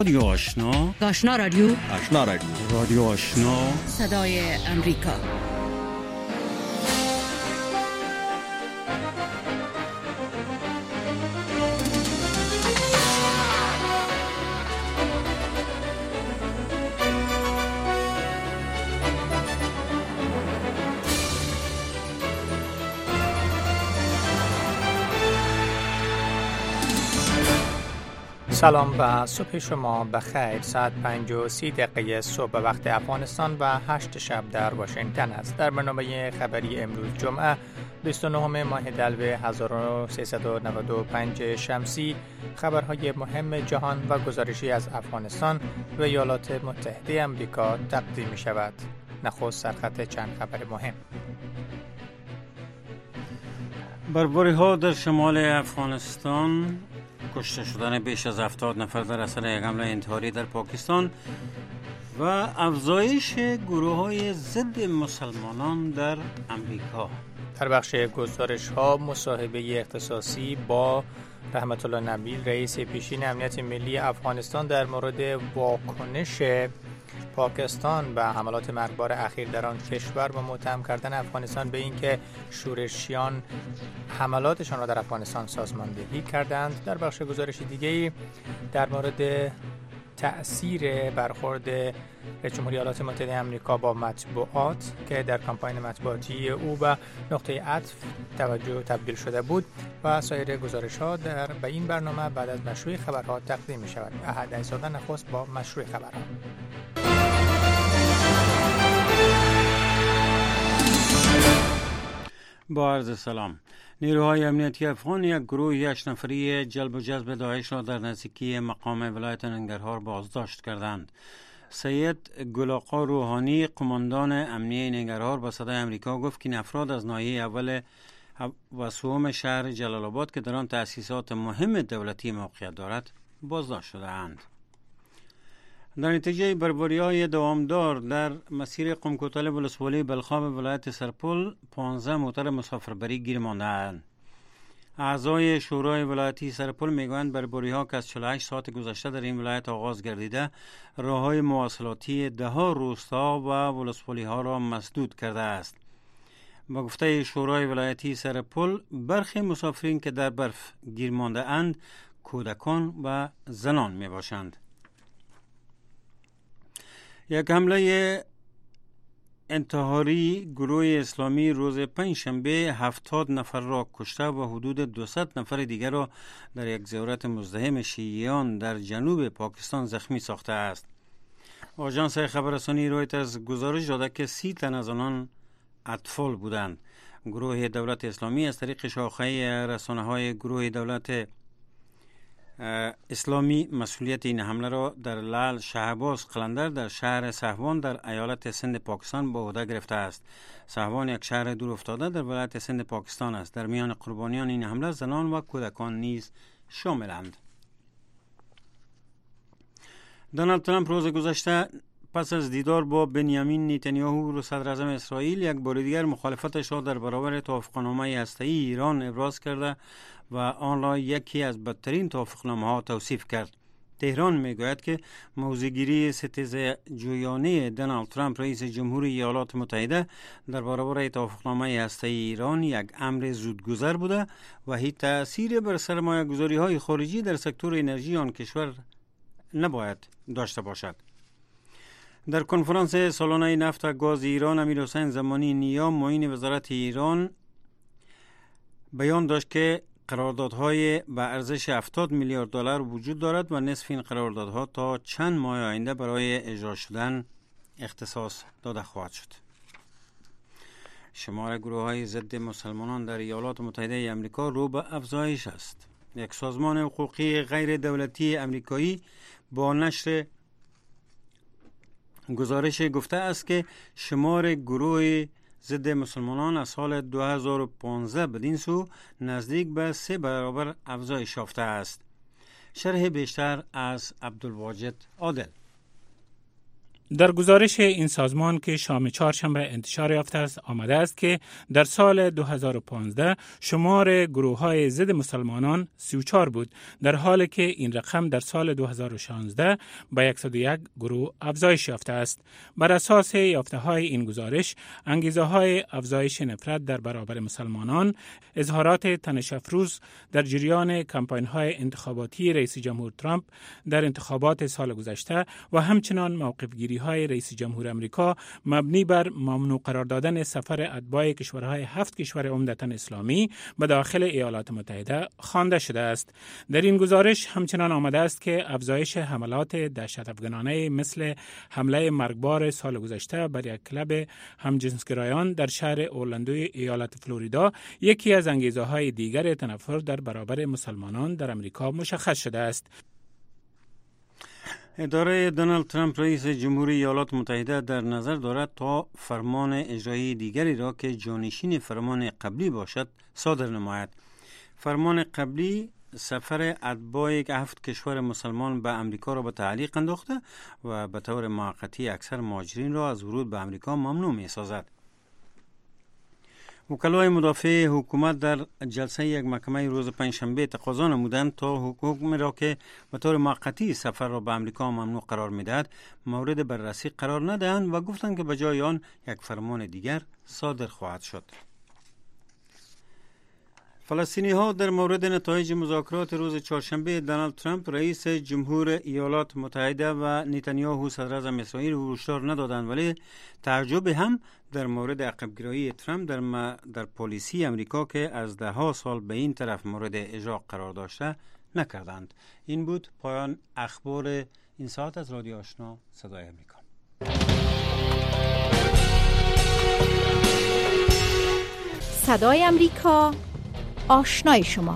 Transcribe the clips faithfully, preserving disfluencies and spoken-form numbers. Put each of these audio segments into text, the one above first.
رادیو آشنا، آشنا رادیو، آشنا رادیو، رادیو آشنا، صدای امریکا. سلام و صبح شما بخیر. ساعت پنج و سی دقیقه صبح وقت افغانستان و هشت شب در واشنگتن است. در برنامه خبری امروز جمعه بیست و نهم ماه دلو هزار و سیصد و نود و پنج شمسی خبرهای مهم جهان و گزارشی از افغانستان و ایالات متحده آمریکا تقدیم می شود. نخست سرخط چند خبر مهم. برباری ها در شمال افغانستان، کشته شدن بیش از هفتاد نفر در اثر یک حمله انتحاری در پاکستان و افزایش گروه های ضد مسلمانان در امریکا. در بخش گزارش ها مصاحبه اختصاصی با رحمت الله نبیل، رئیس پیشین امنیت ملی افغانستان، در مورد واکنش پاکستان و حملات مرگبار اخیر در آن کشور و متهم کردن افغانستان به اینکه شورشیان حملاتشان را در افغانستان سازماندهی کردند. در بخش گزارش دیگری در مورد تأثیر برخورد رئیس جمهوری ایالات متحده آمریکا با مطبوعات که در کمپاین مطبوعاتی او به نقطه عطف توجه تبدیل شده بود و سایر گزارش‌ها در به این برنامه بعد از مشروع خبرها تقدیم می‌شود. احد ایزاده نخست با مشروع خبرها. با عرض سلام. نیروهای امنیتی افغان یک گروه هشت نفری جلب و جذب داعش را در نزدیکی مقام ولایت ننگرهار بازداشت کردند. سید گلاقا روحانی، قماندان امنیه ننگرهار، به صدای امریکا گفت که این افراد از ناحیه اول و سوم شهر جلال آباد که در آن تأسیسات مهم دولتی موقعیت دارد بازداشت شده‌اند. در نتیجه بربری‌های دوامدار در مسیر قم‌کوتل ولسوالی بلخاب ولایت سرپل، پانزده موتر مسافربری گیر مانده‌اند. اعضای شورای ولایتی سرپل میگویند بربری‌ها که از چهل و هشت ساعت گذشته در این ولایت آغاز گردیده، راه‌های مواصلاتی ده‌ها روستا و ولسوالی‌ها را مسدود کرده است. با گفته شورای ولایتی سرپل، برخی مسافرین که در برف گیر مانده اند کودکان و زنان می باشند. یک حمله انتحاری گروه اسلامی روز پنجشنبه هفتاد نفر را کشته و حدود دویست نفر دیگر را در یک زیارت مزدحم شیعیان در جنوب پاکستان زخمی ساخته است. آژانس خبررسانی رویترز گزارش داده که سی تن از آنان اطفال بودند. گروه دولت اسلامی از طریق شاخه رسانه‌های گروه دولت اسلامی مسئولیت این حمله را در لال شهباز قلندر در شهر سهوان در ایالت سند پاکستان به عهده گرفته است. سهوان یک شهر دور افتاده در ولایت سند پاکستان است. در میان قربانیان این حمله زنان و کودکان نیز شاملند. دونالد ترامپ روز گذشته پس از دیدار با بنیامین نتانیاهو صدر اعظم اسرائیل یک بار دیگر مخالفتش را در برابر توافقنامه هسته‌ای ایران ابراز کرده و آن را یکی از بدترین توافقنامه‌ها توصیف کرد. تهران میگوید که موضع‌گیری ستیزه جویانه دونالد ترامپ رئیس جمهوری ایالات متحده در برابر توافقنامه هسته‌ای ایران یک امر زودگذر بوده و هیچ تأثیری بر سرمایه‌گذاری‌های خارجی در سکتور انرژی آن کشور نباید داشته باشد. در کنفرانس سالانه نفت و گاز ایران، امیرحسین زمانی نیا، معین وزارت ایران، بیان داشت که قراردادهای به ارزش هفتاد میلیارد دلار وجود دارد و نصف این قراردادها تا چند ماه آینده برای اجرا شدن اختصاص داده خواهد شد. شمار گروه‌های ضد مسلمانان در ایالات متحده آمریکا رو به افزایش است. یک سازمان حقوقی غیر دولتی آمریکایی با نشر گزارش گفته است که شمار گروه ضد مسلمانان از سال دو هزار و پانزده بدین سو نزدیک به سه برابر افزایش یافته است. شرح بیشتر از عبدالواجد عادل. در گزارش این سازمان که شام چهارشنبه انتشار یافته است آمده است که در سال دو هزار و پانزده شمار گروه‌های ضد مسلمانان سی و چهار بود، در حالی که این رقم در سال دو هزار و شانزده به صد و یک گروه افزایش یافته است. بر اساس یافته‌های این گزارش، انگیزه‌های افزایش نفرت در برابر مسلمانان، اظهارات تنش‌افروز در جریان کمپاین‌های انتخاباتی رئیس جمهور ترامپ در انتخابات سال گذشته و همچنان موقف‌گیری های رئیس جمهور امریکا مبنی بر ممنوع قرار دادن سفر اتباع کشورهای هفت کشور عمدتاً اسلامی به داخل ایالات متحده خوانده شده است. در این گزارش همچنان آمده است که افزایش حملات دهشت افغانانه مثل حمله مرگبار سال گذشته بر یک کلب همجنسگرایان در شهر اورلندوی ایالت فلوریدا یکی از انگیزه‌های دیگر تنفر در برابر مسلمانان در امریکا مشخص شده است. اداره دونالد ترامپ رئیس جمهوری ایالات متحده در نظر دارد تا فرمان اجرایی دیگری را که جانشین فرمان قبلی باشد صادر نماید. فرمان قبلی سفر اتباع هفت کشور مسلمان به امریکا را به تعلیق انداخته و به طور موقتی اکثر مهاجرین را از ورود به امریکا ممنوع می سازد. وکلای مدافع حکومت در جلسه یک محکمه روز پنجشنبه تقاضا نمودند تا حکم را که به طور موقتی سفر را به امریکا ممنوع قرار می‌دهد مورد بررسی قرار ندهند و گفتند که به جای آن یک فرمان دیگر صادر خواهد شد. فلسطینی ها در مورد نتایج مذاکرات روز چهارشنبه دونالد ترامپ رئیس جمهور ایالات متحده و نتانیاهو صدر اعظم اسرائیل هشدار ندادند، ولی تعجب هم در مورد عقب‌گرایی ترامپ در, م... در پالیسی امریکا که از ده ها سال به این طرف مورد اجرا قرار داشته نکردند. این بود پایان اخبار این ساعت از رادیو آشنا صدای امریکا. صدای امریکا، آشنای شما.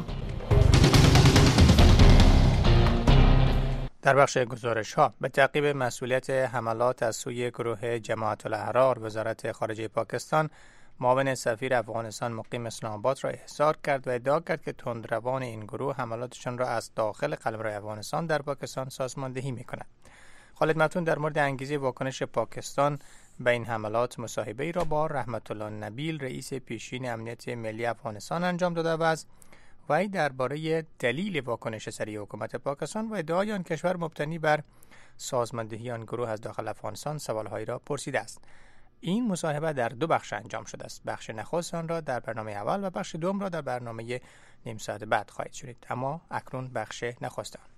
در بخش گزارش ها به تعقیب مسئولیت حملات از سوی گروه جماعت الاحرار، وزارت خارجه پاکستان معاون سفیر افغانستان مقیم اسلام آباد را احضار کرد و ادعا کرد که تندروان این گروه حملاتشان را از داخل قلمرو افغانستان در پاکستان سازماندهی می‌کند. خالد متون در مورد انگیزه واکنش پاکستان به این حملات مصاحبه‌ای را با رحمت الله نبیل رئیس پیشین امنیت ملی افغانستان انجام داده و از وی درباره دلیل واکنش سریع حکومت پاکستان و ادعای آن کشور مبتنی بر سازماندهی آن گروه از داخل افغانستان سوالهایی را پرسیده است. این مصاحبه در دو بخش انجام شده است. بخش نخست آن را در برنامه اول و بخش دوم را در برنامه نیم ساعت بعد خواهید شنید. اما اکنون بخش نخست آن.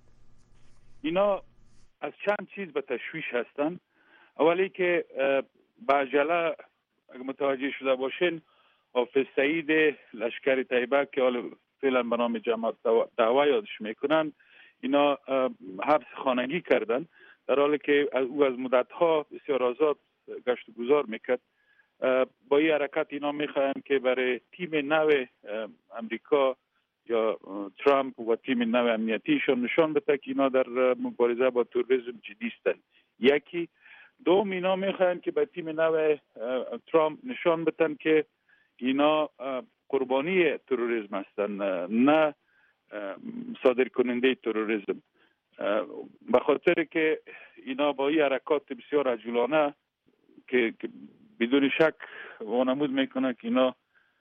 اینا از چند چیز به تشویش هستند. اولی که با عجله اگه متوجه شده باشین حافظ سعید لشکر طیبه که حالا فعلا به نام جماعت دعوا یادش میکنن، اینا حبس خانگی کردن در حالی که او از مدتها بسیار آزاد گشت و گذار میکرد. با این حرکت اینا میخواهند که برای تیم نو امریکا یا ترامپ و تیم نو امنیتیشون نشان بده که اینا در مبارزه با تروریسم جدی هستند. یکی دوم اینا میخواهند که به تیم نو ترامپ نشان بدن که اینا قربانی تروریسم هستند، نه صادر کننده تروریسم. به خاطر که اینا با این حرکات بسیار عجولانه که بدون شک وانمود میکنه که اینا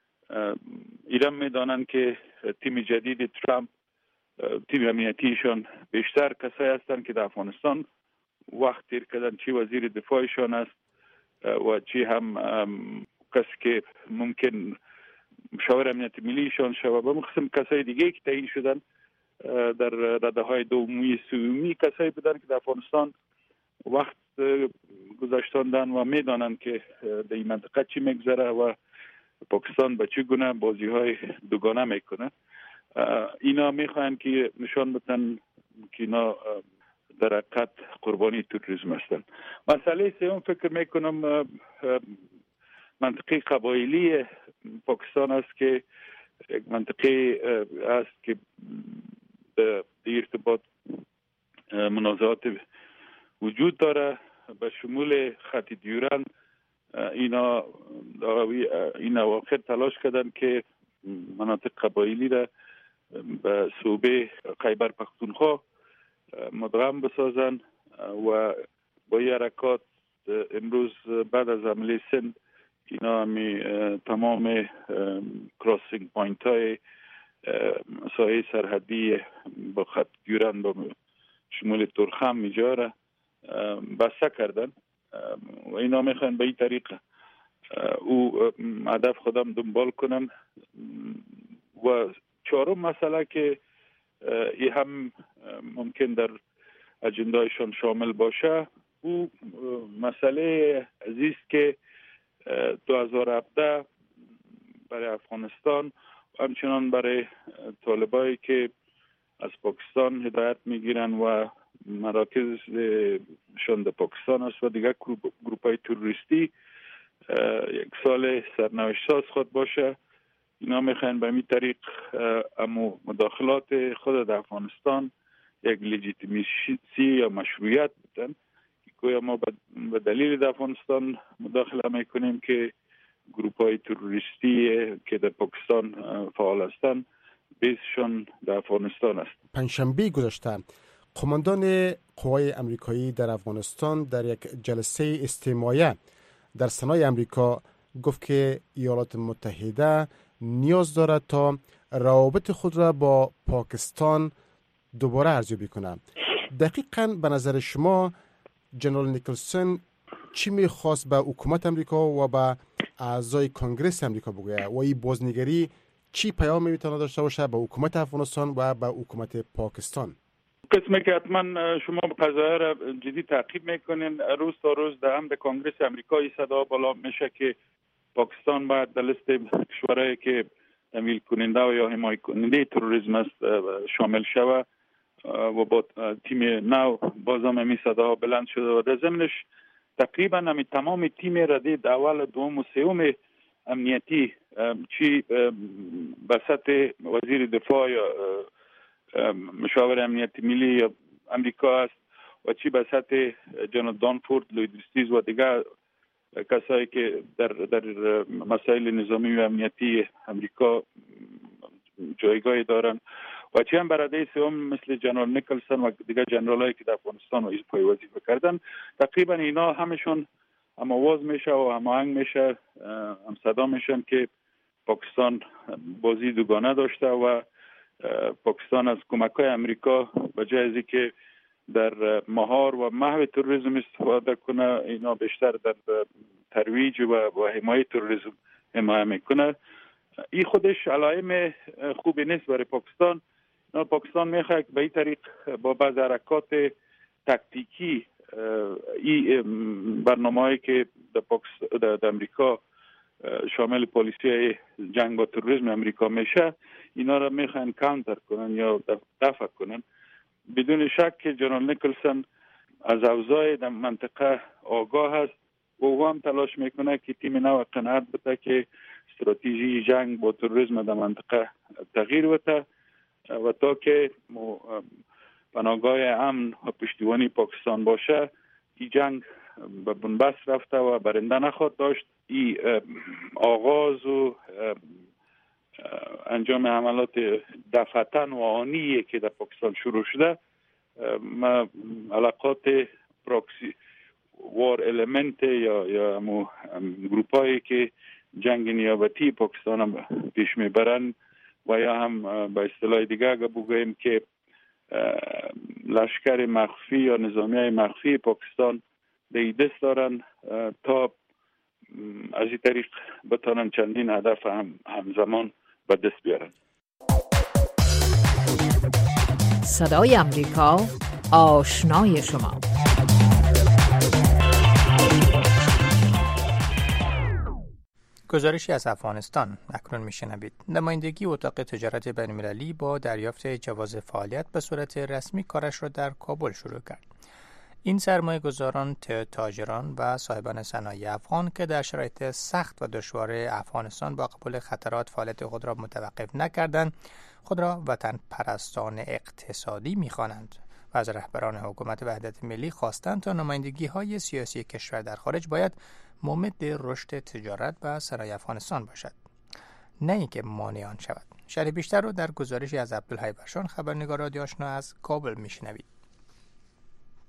ایران میدانند که تیم جدید ترامپ تیم امنیتیشون بیشتر کسایی هستند که در افغانستان وقت تیر کردن، چی وزیر دفاعشون است و چی هم کسی که ممکن مشاور امنیت ملیشون شود و مخصوصا کسای دیگه که تعیین شدن در رده های دومی سومی کسایی بودن که در افغانستان وقت گذاشتندن و میدانند که در این منطقه چی میگذره و پاکستان به چه گونه بازی های دوگانه میکنه. اینا میخواهند که نشان بدن که اینا در حقیقت قربانی تروریسم هستند. مسئله سوم فکر میکنم منطقه قبایلی پاکستان است که یک منطقه است که در ارتباط منازعات وجود داره به شمول خط دیورند. اینا این اواخر تلاش کردن که مناطق قبایلی را به صوبه خیبر پختونخوا مدغم بسازن و با این حرکات امروز بعد از حمله سند اینا همی تمام کراسینگ پوینت های سایه سرحدی با خط گیرن با شمول ترخم میجا را بسته کردن و اینا میخوان به این طریق او هدف خودم دنبال کنن. و چهارم مسئله که این هم ممکن در اجندایشان شامل باشه او مسئله عزیز که دو هزار و هفده برای افغانستان و همچنان برای طالبایی که از پاکستان هدایت میگیرن و مراکزشان در پاکستان است و دیگر گروپ های تروریستی یک سال سرنوشت ساز خود باشه. اینا میخواین به این طریق امو مداخلات خود در افغانستان یک لجیتیمیسی یا مشروعیت بدن که گویا ما به دلیل در افغانستان مداخله میکنیم که گروپ های تروریستی که در پاکستان فعال هستند بیسشان در افغانستان است. پنجشنبه گذشته قماندان قوای امریکایی در افغانستان در یک جلسه استماعیه در سنای امریکا گفت که ایالات متحده نیاز دارد تا روابط خود را با پاکستان دوباره ارزیابی کنه. دقیقاً به نظر شما جنرال نیکلسون چی میخواست به حکومت امریکا و به اعضای کنگرس امریکا بگوید و این بازنگری چی پیام میتونه داشته باشه به حکومت افغانستان و به حکومت پاکستان؟ قسمی که حتما شما قضایه را جدی تعقیب میکنین، روز تا روز در هم در کنگرس امریکایی صدا بالا میشه که پاکستان باید در لیست کشورهایی که تمویل کننده و یا حمایت کننده تروریسم است شامل شود و با تیم نو بازم همین صدا بلند شده و در ضمنش تقریبا همین تمام تیم ردید اول دوم و سوم امنیتی چی بسط وزیر دفاع یا مشاور امنیت ملی یا امریکا است و چی بسط جنرال دانفورد، لوید استیز و دیگر کسایی که در در مسائل نظامی و امنیتی امریکا جایگاهی دارن و چی هم برده سوم مثل جنرال نیکلسون و دیگر جنرالایی که در افغانستان و ایزپای وظیفه کردن. تقریبا اینا همشون هم آواز میشه و هم آهنگ میشه، هم صدا میشن که پاکستان بازی دوگانه داشته و پاکستان از کمک‌های امریکا به جای از اینکه در مهار و محو تروریسم استفاده کنه، اینا بیشتر در ترویج و حمایت تروریسم حمایت میکنه. این خودش علائم خوبی نیست برای پاکستان. پاکستان میخواد به این طریق با بعض حرکات تکتیکی این برنامه‌ای که در در امریکا شامل پالیسی جنگ با تروریسم امریکا میشه، اینا را میخوان کانتر کنن یا دفع کنن. بدون شک که جنرال نیکلسون از اوضاع در منطقه آگاه است و او هم تلاش میکنه که تیم نو قناعت بده که استراتژی جنگ با تروریسم در منطقه تغییر بده و تا که پناهگاه امن و پشتیبانی پاکستان باشه این جنگ به بنبست رفته و برنده نخواهد داشت. این آغاز و انجام عملات دفعتن و آنیه که در پاکستان شروع شده، علاقات پراکسی وار المنت یا یا مو گروپایی که جنگ نیابتی پاکستان هم پیش میبرن و یا هم به اصطلاح دیگه اگه بگوییم که لشکر مخفی یا نظامی مخفی پاکستان به دست دارن تا از این طریق بتانن چندین هدف هم همزمان به دست بیارن. صدای امریکا، آشنای شما. گزارشی از افغانستان اکنون میشنوید. نمایندگی اتاق تجارت بین‌المللی با دریافت جواز فعالیت به صورت رسمی کارش را در کابل شروع کرد. این سرمایه گذاران، تاجران و صاحبان صنایع افغان که در شرایط سخت و دشوار افغانستان با قبول خطرات فعالیت خود را متوقف نکردند، خود را وطن پرستان اقتصادی می‌خوانند و از رهبران حکومت وحدت ملی خواستند تا نمایندگی‌های سیاسی کشور در خارج باید ممد رشد تجارت و صنایع افغانستان باشد، نه اینکه مانع آن شود. شرح بیشتر رو در گزارشی از عبدالحی برشان، خبرنگار رادیو آشنا از کابل میشنوید.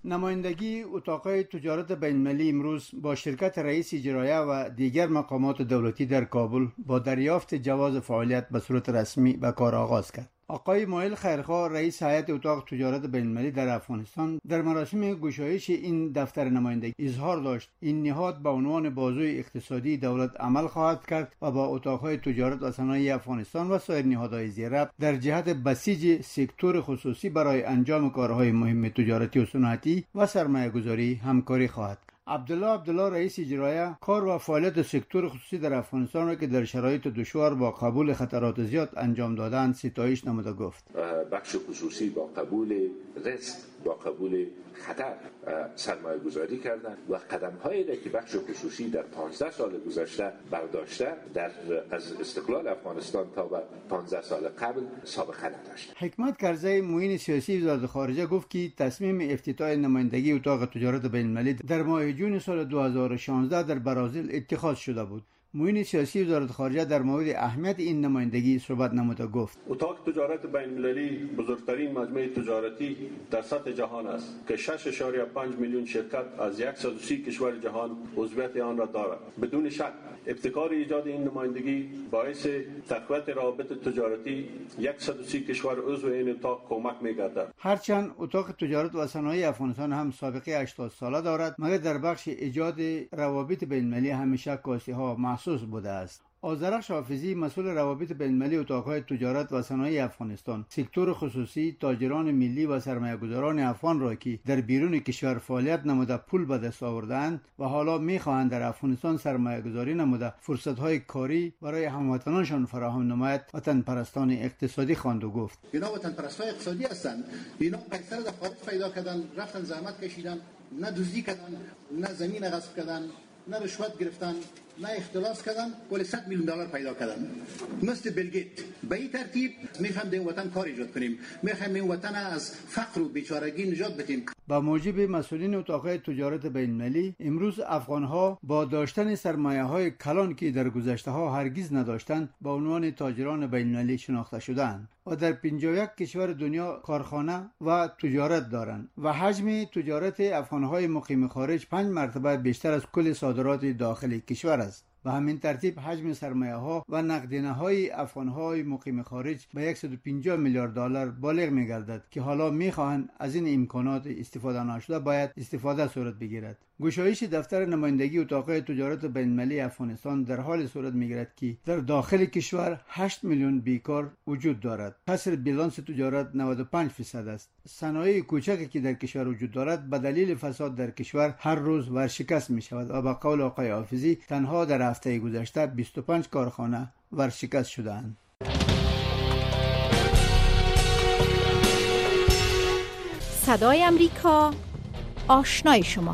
نمایندگی اتاقهای تجارت بین‌المللی امروز با شرکت رئیس اجرایه و دیگر مقامات دولتی در کابل با دریافت جواز فعالیت به صورت رسمی به کار آغاز کرد. آقای مایل خیرخواه رئیس هیئت اتاق تجارت بین‌المللی در افغانستان در مراسم گشایش این دفتر نمایندگی اظهار داشت این نهاد به عنوان بازوی اقتصادی دولت عمل خواهد کرد و با اتاقهای تجارت و صنایع افغانستان و سایر نهادهای زیرربط در جهت بسیج سکتور خصوصی برای انجام کارهای مهم تجارتی و صنعتی و سرمایه‌گذاری همکاری خواهد. عبدالله عبدالله رئیس اجرایه کار و فعالیت سکتور خصوصی در افغانستان را که در شرایط دشوار با قبول خطرات زیاد انجام دادن ستایش نموده گفت بخش خصوصی با قبول رزق با قبول خطر سرمایه گذاری کردن و قدم هایی که بخش خصوصی در پانزده سال گذشته برداشته در از استقلال افغانستان تا به پانزده سال قبل سابقه نداشت. حکمت کرزی معین سیاسی وزارت خارجه گفت که تصمیم افتتاح نمایندگی اتاق تجارت بین‌المللی در ماه جون سال دو هزار و شانزده در برازیل اتخاذ شده بود. معین سیاسی وزارت خارجه در مورد اهمیت این نمایندگی صحبت نموده گفت اتاق تجارت بین‌المللی بزرگترین مجمع تجارتی در سطح جهان است که شش و پنج میلیون شرکت از صد و سی کشور جهان عضویت آن را دارد. بدون شک ابتکار ایجاد این نمایندگی باعث تقویت روابط تجارتی صد و سی کشور عضو این اتاق کمک می‌گردد. هرچند اتاق تجارت و صنایع افغانستان هم سابقه هشتاد ساله دارد مگر در بخش ایجاد روابط بین‌المللی همیشه کاسی‌ها محسوس بوده است. آذرخش حافظی مسئول روابط بین‌المللی اتاقهای تجارت و صنایع افغانستان سکتور خصوصی تاجران ملی و سرمایه‌گذاران افغان را که در بیرون کشور فعالیت نموده پول به دست آوردند و حالا می‌خواهند در افغانستان سرمایه‌گذاری نموده فرصت‌های کاری برای هموطنانشان فراهم نماید وطن پرستان اقتصادی خواند و گفت اینا وطن پرستای اقتصادی هستند. اینا اکثر در خارج پیدا کردن، رفتن زحمت کشیدن، نه دزدی کردن، نه زمین غصب کردن، نه رشوت گرفتن، نه اختلاس کردن، ولی صد میلیون دلار پیدا کردن. مثل بیل گیت. به این ترتیب میخوایم در وطن کار ایجاد کنیم. میخوایم این وطن از فقر و بیچارگی نجات بدیم. با موجب مسئولین اتاقهای تجارت بین‌المللی امروز افغان‌ها با داشتن سرمایه‌های کلان که در گذشته‌ها هرگز نداشتند با عنوان تاجران بین‌المللی شناخته شدند و در پنجاه و یک کشور دنیا کارخانه و تجارت دارند و حجم تجارت افغان‌های مقیم خارج پنج مرتبه بیشتر از کل صادرات داخل کشور است. به همین ترتیب حجم سرمایه ها و نقدینه های افغان های مقیم خارج به صد و پنجاه میلیارد دلار بالغ می گردد که حالا می خواهند از این امکانات استفاده نشده باید استفاده صورت بگیرد. گشایش دفتر نمایندگی اتاقهای تجارت بین‌المللی افغانستان در حال صورت میگیرد که در داخل کشور هشت میلیون بیکار وجود دارد. کسر بیلانس تجارت نود و پنج درصد است. صنایع کوچکی که در کشور وجود دارد به دلیل فساد در کشور هر روز ورشکست می شود و به قول آقای حافظی تنها در هفته گذشته بیست و پنج کارخانه ورشکست شدند. صدای امریکا، آشنای شما.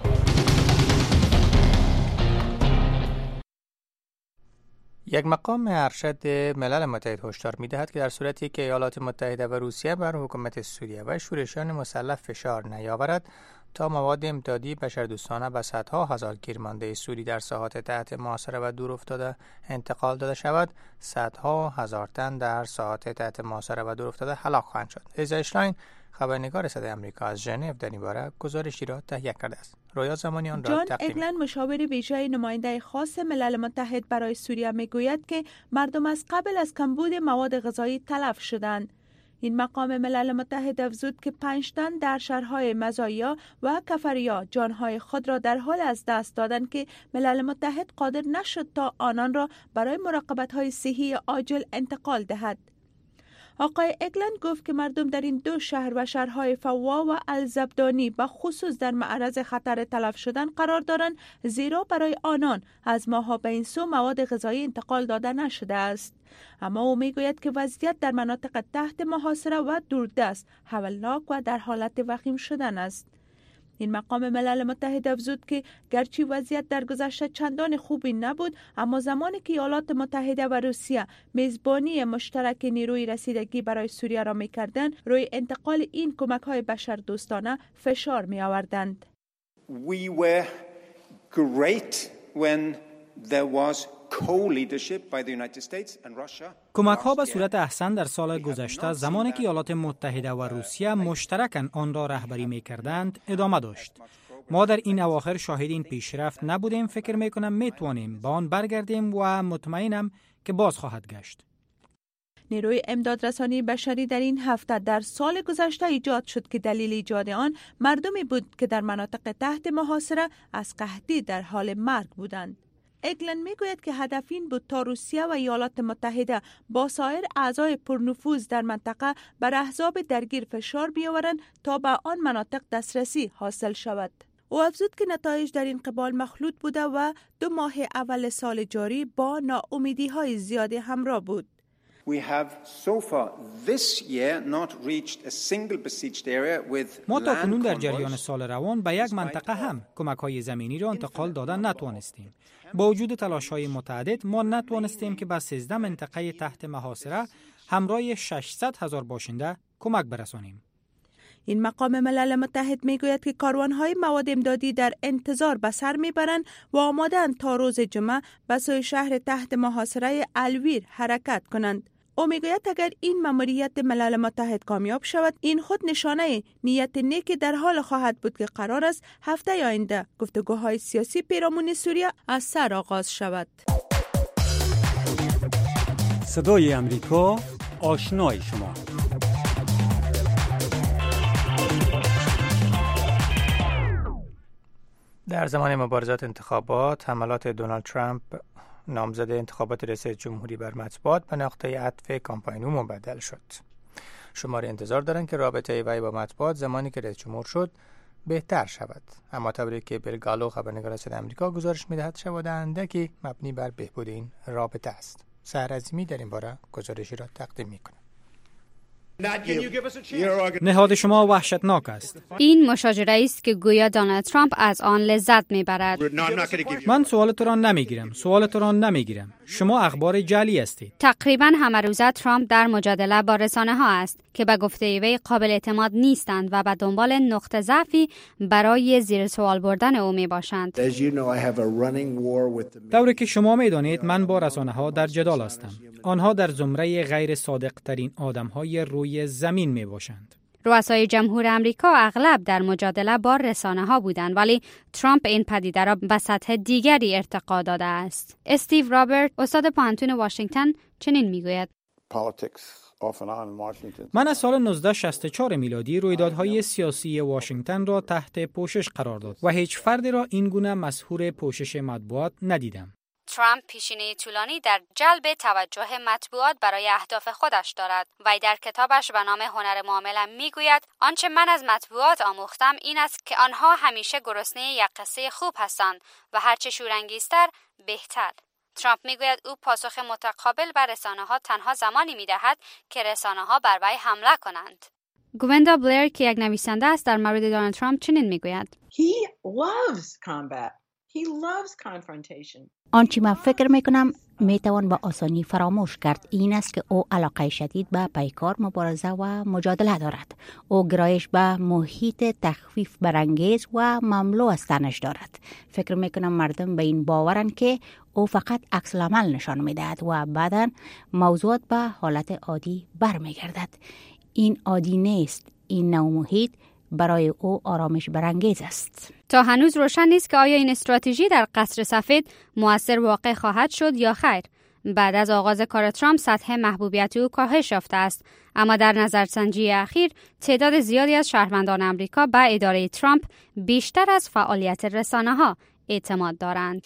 یک مقام ارشد ملل متحد هشدار می‌دهد که در صورتی که ایالات متحده و روسیه بر حکومت سوریه و شورشیان مسلح فشار نیاورد تا مواد امدادی بشردوستانه به صدها هزار گیرمانده سوری در ساحات تحت محاصره و دور افتاده انتقال داده شود، صدها هزار تن در ساحات تحت محاصره و دور افتاده هلاک خواهند شد. لیزا اشلاین خبرنگار صدای آمریکا از ژنو در این باره گزارشی را تهیه کرده است. رویا زمانیان را جان اگلن مشاور ویژه نماینده خاص ملل متحد برای سوریه میگوید که مردم از قبل از کمبود مواد غذایی تلف شدند. این مقام ملل متحد افزود که پنج تن در شهرهای مزایا و کفریا جانهای خود را در حال از دست دادند که ملل متحد قادر نشد تا آنان را برای مراقبت‌های صحی عاجل انتقال دهد. آقای اگلن گفت که مردم در این دو شهر و شهرهای فوا و الزبدانی به خصوص در معرض خطر تلف شدن قرار دارند، زیرا برای آنان از ماها به این سو مواد غذایی انتقال داده نشده است. اما او میگوید که وضعیت در مناطق تحت محاصره و دوردست هولناک و در حالت وخیم شدن است. این مقام ملل متحد افزود که گرچه وضعیت در گذشته چندان خوبی نبود، اما زمانی که ایالات متحده و روسیه میزبانی مشترک نیروی رسیدگی برای سوریه را میکردند، روی انتقال این کمک‌های بشردوستانه فشار می‌آوردند. We were great when there was کمک ها به صورت احسن در سال گذشته زمانی که ایالات متحده و روسیه مشترکاً آن را رهبری می کردند ادامه داشت. ما در این اواخر شاهد این پیشرفت نبودیم. فکر می کنم می توانیم به آن برگردیم و مطمئنم که باز خواهد گشت. نیروی امدادرسانی بشری در این هفته در سال گذشته ایجاد شد که دلیل ایجاد آن مردمی بود که در مناطق تحت محاصره از قحطی در حال مرگ بودند. اگلن میگوید که هدف این بود تا روسیه و ایالات متحده با سایر اعضای پرنفوذ در منطقه بر احزاب درگیر فشار بیاورند تا به آن مناطق دسترسی حاصل شود. او افزود که نتایج در این قبال مخلوط بوده و دو ماه اول سال جاری با ناامیدی های زیادی همراه بود. ما تا کنون در جریان سال روان به یک منطقه هم کمک‌های زمینی را انتقال دادن نتوانستیم. با وجود تلاش‌های متعدد ما نتوانستیم که به سیزده منطقه تحت محاصره همراه ششصد هزار باشنده کمک برسانیم. این مقام ملل متحد میگوید که کاروان‌های مواد امدادی در انتظار به سر میبرند و آماده‌اند تا روز جمعه به سوی شهر تحت محاصره الویر حرکت کنند. او میگوید اگر این مأموریت ملل متحد کامیاب شود، این خود نشانه نیت نیکی در حال خواهد بود که قرار است هفته آینده گفتگوهای سیاسی پیرامون سوریه از سر آغاز شود. صدای امریکا، آشنای شما. در زمان مبارزات انتخابات، حملات دونالد ترامپ نامزد انتخابات ریاست جمهوری بر مطبوعات به نقطه عطف کامپاین او مبدل شد. شماری انتظار دارند که رابطه وی با مطبوعات زمانی که رئیس جمهور شد بهتر شود. اما طوری که بیل گالو خبرنگار صدای آمریکا گزارش می‌دهد شواهد اندکی مبنی بر بهبود این رابطه است. سحر عظیمی در این باره گزارشی را تقدیم می‌کند. نهاد شما وحشتناک است. این مشاجره است که گویا دونالد ترامپ از آن لذت میبرد. من سوال تو را نمیگیرم. سوال تو را نمیگیرم. شما اخبار جعلی هستید. تقریبا همه روزه ترامپ در مجادله با رسانه ها است که به گفته وی قابل اعتماد نیستند و به دنبال نقطه ضعفی برای زیر سوال بردن او می باشند. طوری که شما میدانید من با رسانه ها در جدال هستم. آنها در زمره غیر صادق ترین آدم های روی زمین می باشند. رؤسای جمهور امریکا اغلب در مجادله با رسانه ها بودند، ولی ترامپ این پدیده را به سطح دیگری ارتقا داده است. استیو رابرت، استاد پانتون واشنگتن، چنین میگوید: من از سال نوزده شصت و چهار میلادی رویدادهای سیاسی واشنگتن را تحت پوشش قرار داد و هیچ فردی را این گونه مسحور پوشش مطبوعات ندیدم. ترامپ پیشینه طولانی در جلب توجه مطبوعات برای اهداف خودش دارد. وی در کتابش به نام هنر معامله میگوید آنچه من از مطبوعات آموختم این است که آنها همیشه گرسنه یک قصه خوب هستند و هرچه شورانگیزتر بهتر. ترامپ میگوید او پاسخ متقابل بر رسانه‌ها تنها زمانی میدهد که رسانه‌ها بر وی حمله کنند. گویندا بلیر که یک نویسنده است در مورد دونالد ترامپ چنین میگوید: He loves combat. He loves confrontation. آنچه من فکر میکنم میتوان با آسانی فراموش کرد این است که او علاقه شدید به پیکار مبارزه و مجادله دارد. او گرایش به محیط تخفیف برانگیز و مملو از تنش دارد. فکر میکنم مردم به این باورند که او فقط عکس العمل نشان میدهد و بعداً موضوعات به حالت عادی برمیگردد. این عادی نیست. این نوع محیط برای او آرامش برانگیز است. تا هنوز روشن نیست که آیا این استراتژی در قصر سفید مؤثر واقع خواهد شد یا خیر. بعد از آغاز کار ترامپ سطح محبوبیت او کاهش یافته است، اما در نظرسنجی اخیر تعداد زیادی از شهروندان آمریکا به اداره ترامپ بیشتر از فعالیت رسانه‌ها اعتماد دارند.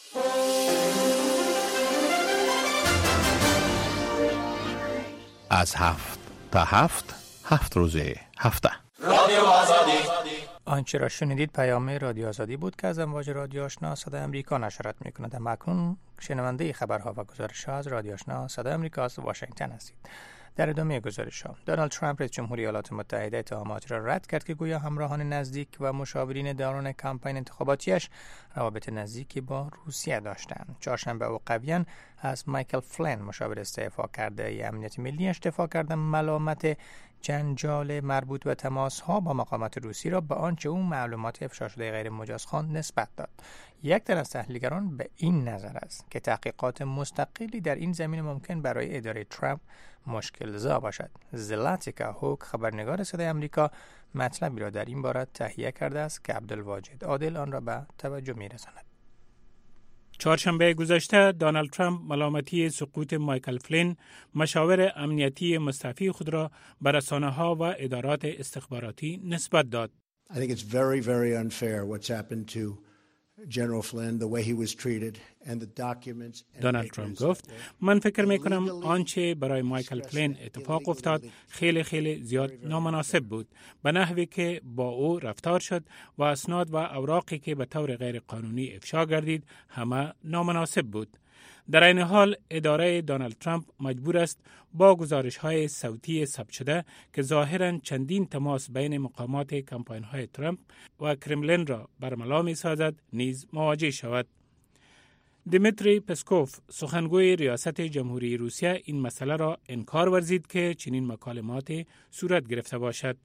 از هفت تا هفت هفت روزه هفته رادیو آزادی. آنچه را شنیدید پیام رادیو آزادی بود که از امواج رادیو آشنا صدای آمریکا نشرات می‌کند. اکنون شنونده خبرها و گزارش‌ها از رادیو آشنا صدای آمریکا از واشنگتن هستید. در ادامه گزارش‌ها، دونالد ترامپ رئیس جمهور ایالات متحده اتهامات را رد کرد که گویا همراهان نزدیک و مشاورین دوران کمپین انتخاباتیش روابط نزدیکی با روسیه داشتند. چهارشنبه او قویاً از مایکل فلین، مشاور استعفا کرده ای امنیت ملی، دفاع کرد. ملامت جنجال مربوط به تماس‌ها با مقامات روسی را به آنچه اون معلومات افشا شده غیر مجاز خواند نسبت داد. یک تن از تحلیلگران به این نظر است که تحقیقات مستقلی در این زمینه ممکن برای اداره ترامپ مشکل زا باشد. زلاتیکا هوک، خبرنگار صدای آمریکا، مطلبی را در این باره تهیه کرده است که عبدالواجد عادل آن را به توجه می‌رساند. چهارشنبه گذشته دونالد ترامپ ملامتی سقوط مایکل فلین، مشاور امنیتی مستعفی خود را به رسانه‌ها و ادارات استخباراتی نسبت داد. I think it's very very unfair what's happened to General Flynn, the way he was treated and the documents. دونالد ترامپ گفت من فکر می کنم آنچه برای مایکل فلین اتفاق افتاد خیلی خیلی زیاد نامناسب بود، به نحوی که با او رفتار شد و اسناد و اوراقی که به طور غیر قانونی افشا گردید همه نامناسب بود. در این حال اداره دونالد ترامپ مجبور است با گزارش‌های صوتی ثبت شده که ظاهراً چندین تماس بین مقامات کمپاین‌های ترامپ و کرملین را برملا می‌سازد نیز مواجه شود. دیمیتری پسکوف، سخنگوی ریاست جمهوری روسیه، این مسئله را انکار ورزید که چنین مکالماتی صورت گرفته باشد.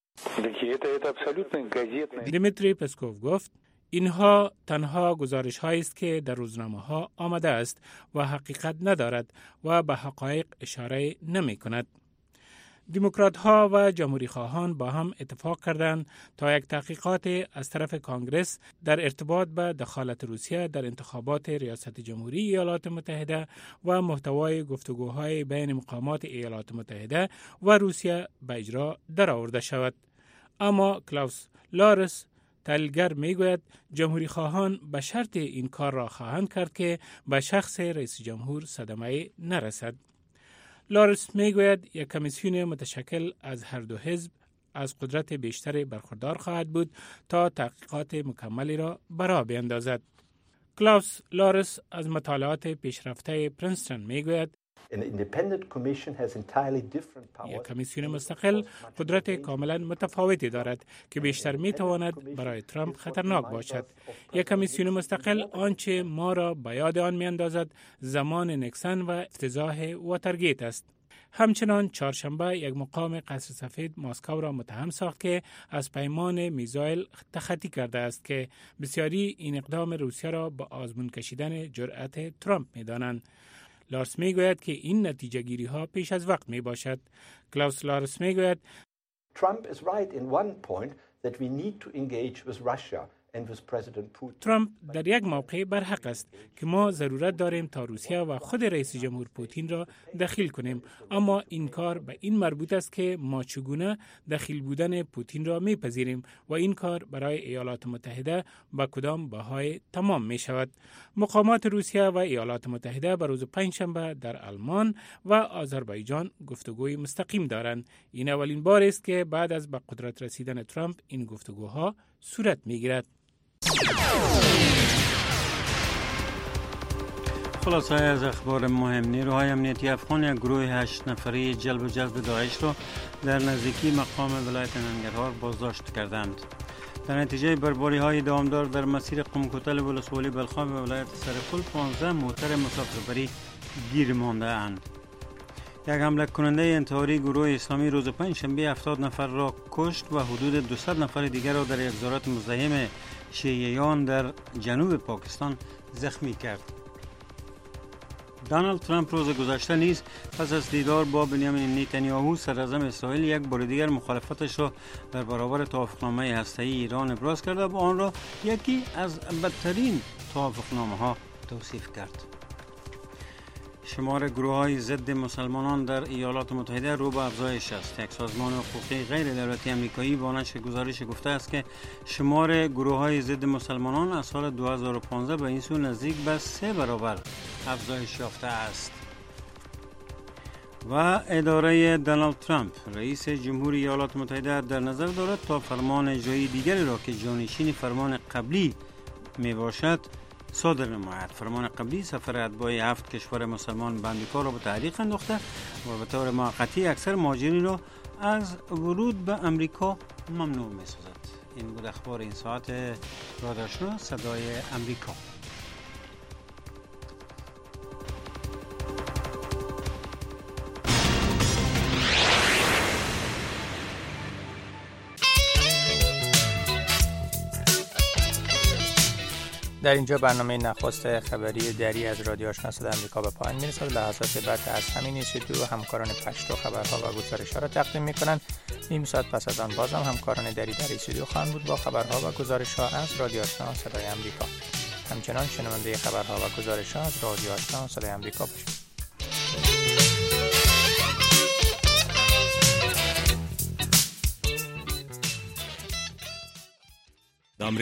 دیمیتری پسکوف گفت اینها تنها گزارش هایی است که در روزنامه ها آمده است و حقیقت ندارد و به حقایق اشاره نمی کند. دموکرات ها و جمهوری خواهان با هم اتفاق کردند تا یک تحقیقات از طرف کانگرس در ارتباط به دخالت روسیه در انتخابات ریاست جمهوری ایالات متحده و محتوای گفتگوهای بین مقامات ایالات متحده و روسیه به اجرا درآورده شود. اما کلاوس لارس، تحلیلگر میگوید جمهوری خواهان به شرط این کار را خواهند کرد که به شخص رئیس جمهور صدمه نرسد. لارس میگوید یک کمیسیون متشکل از هر دو حزب از قدرت بیشتری برخوردار خواهد بود تا تحقیقات مکملی را برا بیندازد. کلاوس لارس از مطالعات پیشرفته پرینستون میگوید یک کمیسیون مستقل قدرت کاملا متفاوتی دارد که بیشتر می تواند برای ترامپ خطرناک باشد. یک کمیسیون مستقل آنچه ما را به یاد آن می اندازد زمان نیکسون و افتضاح واترگیت است. همچنان چهارشنبه یک مقام قصر سفید مسکو را متهم ساخت که از پیمان میزایل تخطی کرده است که بسیاری این اقدام روسیه را به آزمون کشیدن جرأت ترامپ می دانند. لارس می گوید که این نتیجه گیری ها پیش از وقت می باشد. کلاوس لارس می گوید Trump is right in one point that we need to engage with Russia and with President Putin. ترامپ در یک موقع برحق است که ما ضرورت داریم تا روسیه و خود رئیس جمهور پوتین را دخیل کنیم، اما این کار به این مربوط است که ما چگونه دخیل بودن پوتین را میپذیریم و این کار برای ایالات متحده به کدام بهای تمام می شود. مقامات روسیه و ایالات متحده به روز پنجشنبه در آلمان و آذربایجان گفتگوی مستقیم دارند. این اولین بار است که بعد از به قدرت رسیدن ترامپ این گفتگوها صورت میگیرد. خلاصه از اخبار مهم: نیروهای امنیتی افغان یک گروه هشت نفری جلب و جذب داعش را در نزدیکی مقام ولایت ننگرهار بازداشت کردند. در نتیجه برباری های دامدار در مسیر قمکوتل ولسوالی بلخاب و ولایت سرپل پانزده موتر مسافربری گیر مانده اند. یک حمله کننده انتحاری گروه اسلامی روز پنجشنبه هفتاد نفر را کشت و حدود دویست نفر دیگر را در یک زارت مزدحم شیعیان در جنوب پاکستان زخمی کرد. دونالد ترامپ روز گذشته نیز پس از دیدار با بنیامین نتانیاهو صدراعظم اسرائیل یک بار دیگر مخالفتش را در برابر توافقنامه هسته‌ای ایران ابراز کرد و آن را یکی از بدترین توافقنامه‌ها توصیف کرد. شمار گروه‌های ضد مسلمانان در ایالات متحده رو به افزایش است. یک سازمان حقوقی غیر دولتی آمریکایی با نشر گزارش گفته است که شمار گروه‌های ضد مسلمانان از سال دو هزار و پانزده به این سو نزدیک به سه برابر افزایش یافته است. و اداره دونالد ترامپ رئیس جمهوری ایالات متحده در نظر دارد تا فرمان اجرایی دیگری را که جانشین فرمان قبلی می باشد صادر نماید. فرمان قبلی سفر اتباع هفت کشور مسلمان به آمریکا را به تعلیق انداخته و به طور موقتی اکثر مهاجرین را از ورود به آمریکا ممنوع می سازد. این بود اخبار این ساعت رادیو آشنا صدای آمریکا. در اینجا برنامه نخست خبری دری از رادیو آشنا صدای آمریکا به پایان میرسد. لحظات بعد از همین استودیو همکاران پشتو خبرها و گزارش‌ها را تقدیم میکنند. نیم ساعت پس از آن باز هم همکاران دری در استودیو خواهند بود با خبرها و گزارش‌ها از رادیو آشنا صدای آمریکا. همچنان شنونده خبرها و گزارش‌ها از رادیو آشنا صدای آمریکا باشید.